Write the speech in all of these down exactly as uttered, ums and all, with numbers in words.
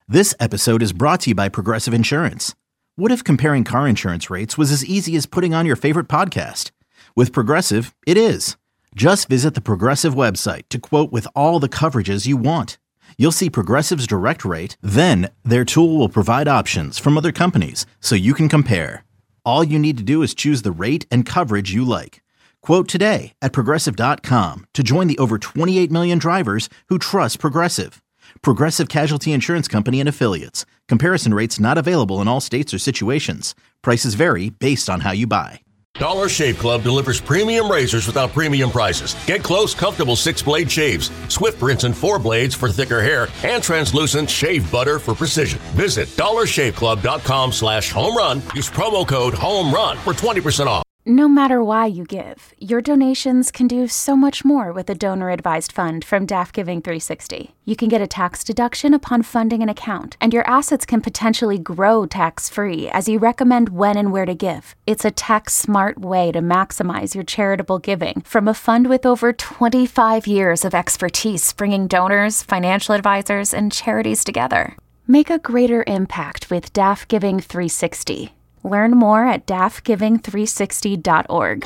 This episode is brought to you by Progressive Insurance. What if comparing car insurance rates was as easy as putting on your favorite podcast? With Progressive, it is. Just visit the Progressive website to quote with all the coverages you want. You'll see Progressive's direct rate, then their tool will provide options from other companies so you can compare. All you need to do is choose the rate and coverage you like. Quote today at progressive dot com to join the over twenty-eight million drivers who trust Progressive. Progressive Casualty Insurance Company and Affiliates. Comparison rates not available in all states or situations. Prices vary based on how you buy. Dollar Shave Club delivers premium razors without premium prices. Get close, comfortable six-blade shaves, Swift rinse and four blades for thicker hair, and translucent shave butter for precision. Visit dollar shave club dot com slash home run. Use promo code HOMERUN for twenty percent off. No matter why you give, your donations can do so much more with a donor-advised fund from D A F Giving three sixty. You can get a tax deduction upon funding an account, and your assets can potentially grow tax-free as you recommend when and where to give. It's a tax-smart way to maximize your charitable giving from a fund with over twenty-five years of expertise bringing donors, financial advisors, and charities together. Make a greater impact with D A F Giving three sixty. Learn more at D A F giving three sixty dot org.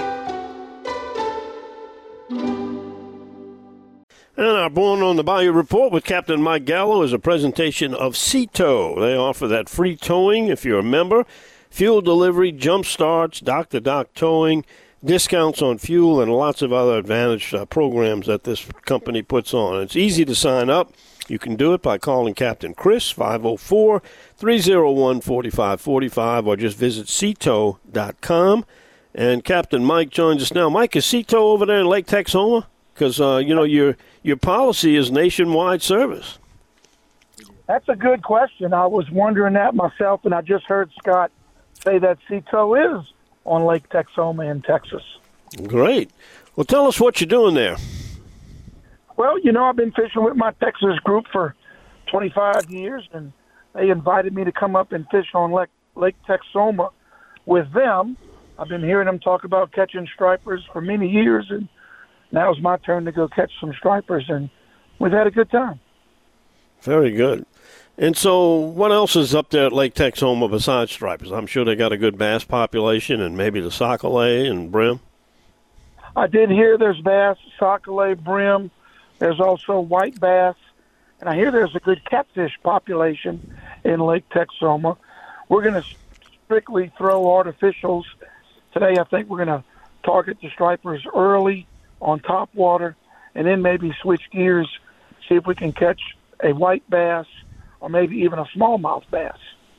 And our Born on the Bayou report with Captain Mike Gallo is a presentation of Sea Tow. They offer that free towing if you're a member, fuel delivery, jump starts, dock-to-dock towing, discounts on fuel, and lots of other advantage uh, programs that this company puts on. It's easy to sign up. You can do it by calling Captain Chris, five oh four, three oh one, four five four five, or just visit sea tow dot com. And Captain Mike joins us now. Mike, is Sea Tow over there in Lake Texoma? Because, uh, you know, your your policy is nationwide service. That's a good question. I was wondering that myself, and I just heard Scott say that Sea Tow is on Lake Texoma in Texas. Great. Well, tell us what you're doing there. Well, you know, I've been fishing with my Texas group for twenty-five years, and they invited me to come up and fish on Lake, Lake Texoma with them. I've been hearing them talk about catching stripers for many years, and now it's my turn to go catch some stripers, and we've had a good time. Very good. And so what else is up there at Lake Texoma besides stripers? I'm sure they got a good bass population and maybe the sockeye and brim. I did hear there's bass, sockeye, brim. There's also white bass, and I hear there's a good catfish population in Lake Texoma. We're going to strictly throw artificials. Today I think we're going to target the stripers early on top water, and then maybe switch gears, see if we can catch a white bass or maybe even a smallmouth bass.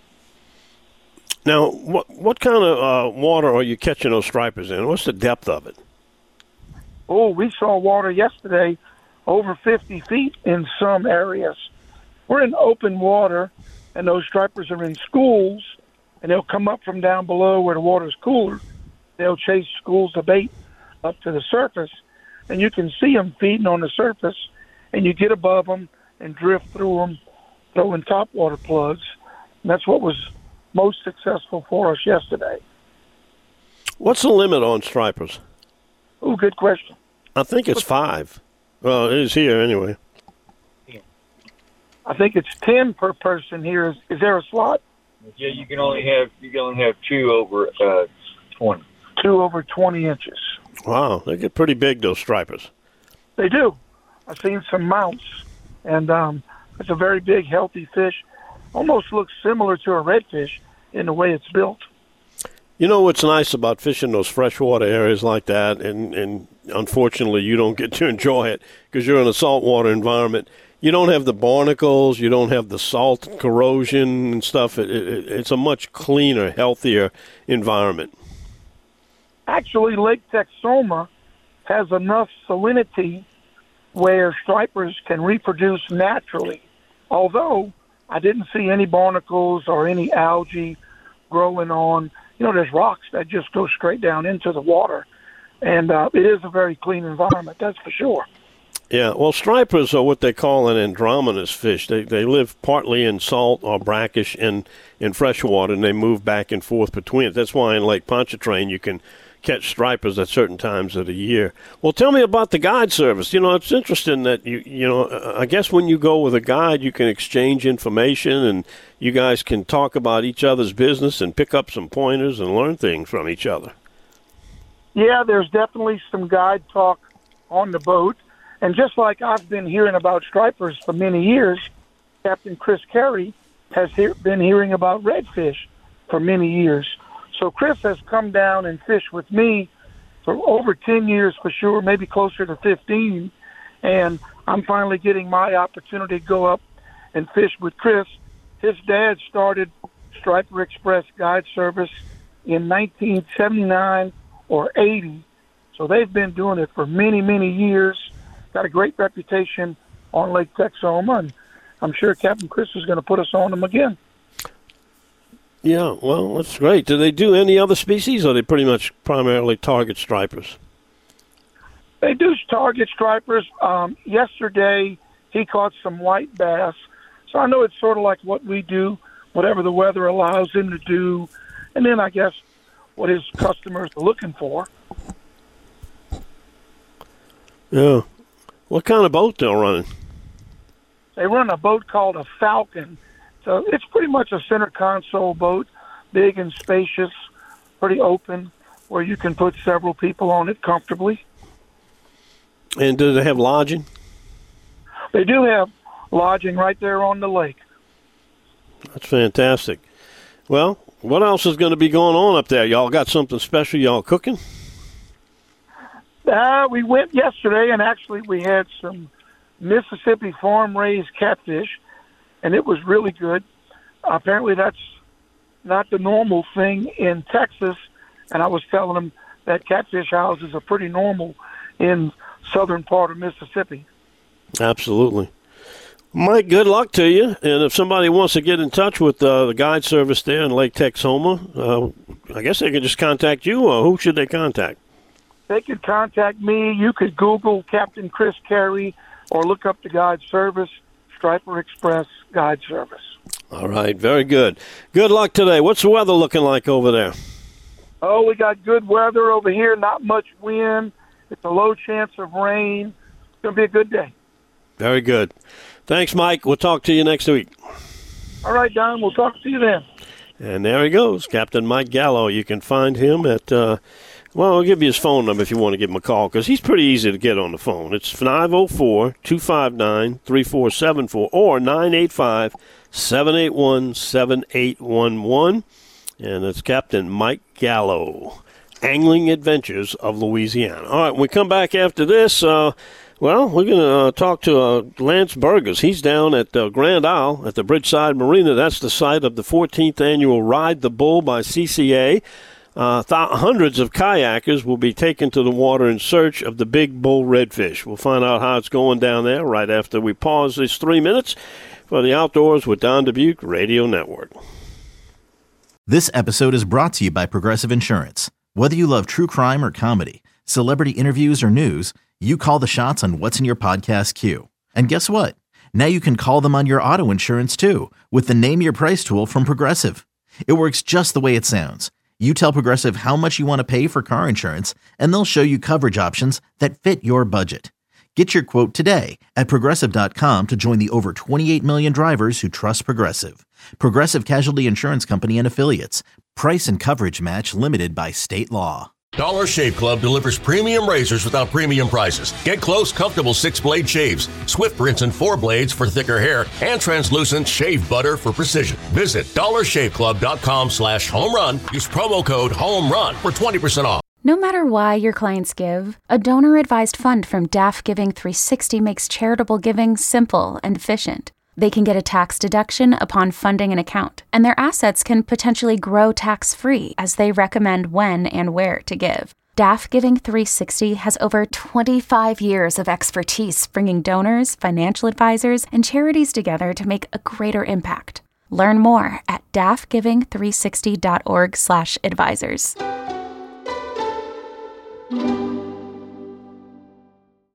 Now, what what kind of uh, water are you catching those stripers in? What's the depth of it? Oh, we saw water yesterday over fifty feet in some areas. We're in open water, and those stripers are in schools, and they'll come up from down below where the water's cooler. They'll chase schools of bait up to the surface, and you can see them feeding on the surface, and you get above them and drift through them, throwing topwater plugs. And that's what was most successful for us yesterday. What's the limit on stripers? Oh, good question. I think it's five. Well, it is here anyway. I think it's ten per person here. Is, is there a slot? Yeah, you can only have you can only have two over uh, twenty. Two over twenty inches. Wow, they get pretty big, those stripers. They do. I've seen some mounts, and um, it's a very big, healthy fish. Almost looks similar to a redfish in the way it's built. You know what's nice about fishing those freshwater areas like that, and, and unfortunately you don't get to enjoy it because you're in a saltwater environment. You don't have the barnacles, you don't have the salt corrosion and stuff. It, it, it's a much cleaner, healthier environment. Actually, Lake Texoma has enough salinity where stripers can reproduce naturally. Although I didn't see any barnacles or any algae growing on. You know, there's rocks that just go straight down into the water. And uh, it is a very clean environment, that's for sure. Yeah, well, stripers are what they call an androgynous fish. They they live partly in salt or brackish and in freshwater, and they move back and forth between it. That's why in Lake Pontchartrain you can catch stripers at certain times of the year. Well, tell me about the guide service. You know, it's interesting that, you you know, I guess when you go with a guide, you can exchange information and you guys can talk about each other's business and pick up some pointers and learn things from each other. Yeah, there's definitely some guide talk on the boat. And just like I've been hearing about stripers for many years, Captain Chris Carey has he- been hearing about redfish for many years. So Chris has come down and fished with me for over ten years for sure, maybe closer to fifteen. And I'm finally getting my opportunity to go up and fish with Chris. His dad started Striper Express Guide Service in nineteen seventy-nine or eighty. So they've been doing it for many, many years. Got a great reputation on Lake Texoma, and I'm sure Captain Chris is going to put us on them again. Yeah, well, that's great. Do they do any other species, or they pretty much primarily target stripers? They do target stripers. Um, yesterday, he caught some white bass. So I know it's sort of like what we do, whatever the weather allows him to do, and then I guess what his customers are looking for. Yeah. What kind of boat they're running? They run a boat called a Falcon. So it's pretty much a center console boat, big and spacious, pretty open, where you can put several people on it comfortably. And do they have lodging? They do have lodging right there on the lake. That's fantastic. Well, what else is going to be going on up there? Y'all got something special y'all cooking? Uh, we went yesterday, and actually we had some Mississippi farm-raised catfish, and it was really good. Apparently that's not the normal thing in Texas, and I was telling them that catfish houses are pretty normal in southern part of Mississippi. Absolutely. Mike, good luck to you. And if somebody wants to get in touch with uh, the guide service there in Lake Texoma, uh, I guess they can just contact you, or who should they contact? They could contact me. You could Google Captain Chris Carey or look up the guide service, Striper Express Guide Service. All right, very good. Good luck today. What's the weather looking like over there? Oh, we got good weather over here, not much wind. It's a low chance of rain. It's going to be a good day. Very good. Thanks, Mike. We'll talk to you next week. All right, Don. We'll talk to you then. And there he goes, Captain Mike Gallo. You can find him at, uh, well, I'll give you his phone number if you want to give him a call, because he's pretty easy to get on the phone. It's five oh four, two five nine, three four seven four or nine eight five, seven eight one, seven eight one one. And it's Captain Mike Gallo, Angling Adventures of Louisiana. All right, when we come back after this, uh, well, we're going to uh, talk to uh, Lance Burgers. He's down at uh, Grand Isle at the Bridgeside Marina. That's the site of the fourteenth annual Ride the Bull by C C A. Uh, th- hundreds of kayakers will be taken to the water in search of the big bull redfish. We'll find out how it's going down there right after we pause this three minutes for the Outdoors with Don Dubuque Radio Network. This episode is brought to you by Progressive Insurance. Whether you love true crime or comedy, celebrity interviews or news, you call the shots on what's in your podcast queue. And guess what? Now you can call them on your auto insurance too with the Name Your Price tool from Progressive. It works just the way it sounds. You tell Progressive how much you want to pay for car insurance, and they'll show you coverage options that fit your budget. Get your quote today at Progressive dot com to join the over twenty-eight million drivers who trust Progressive. Progressive Casualty Insurance Company and Affiliates. Price and coverage match limited by state law. Dollar Shave Club delivers premium razors without premium prices. Get close, comfortable six-blade shaves, Swift Rinse and four blades for thicker hair, and translucent shave butter for precision. Visit dollar shave club dot com slash home run. Use promo code HOMERUN for twenty percent off. No matter why your clients give, a donor-advised fund from D A F Giving three sixty makes charitable giving simple and efficient. They can get a tax deduction upon funding an account, and their assets can potentially grow tax-free as they recommend when and where to give. D A F Giving three sixty has over twenty-five years of expertise bringing donors, financial advisors, and charities together to make a greater impact. Learn more at d a f giving three sixty dot org slash advisors.